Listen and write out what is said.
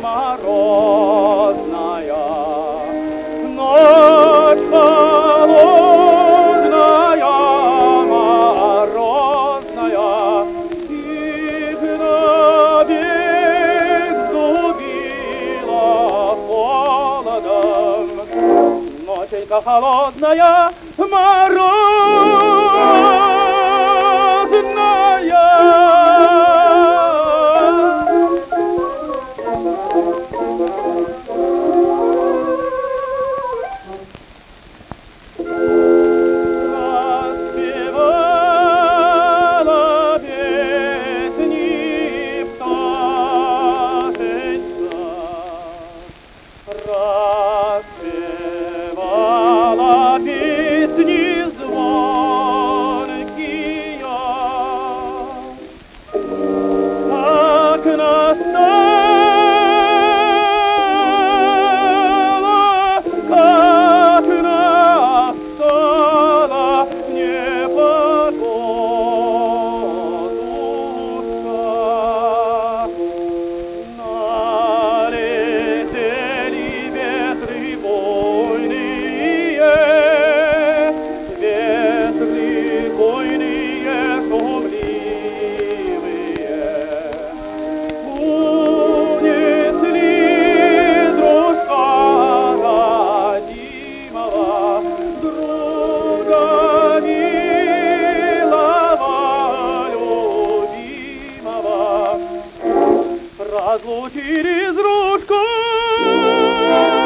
морозная, ночь холодная, морозная, их навек зубила холодом. Ноченька холодная, морозная. Распевала песни пташечка, распевала песни звонкие, как настала, как настала непогодушка. Налетели ветры буйные, шумливые. Унесли дружка родимого, друга милого, любимого. Разлучили с дружкой.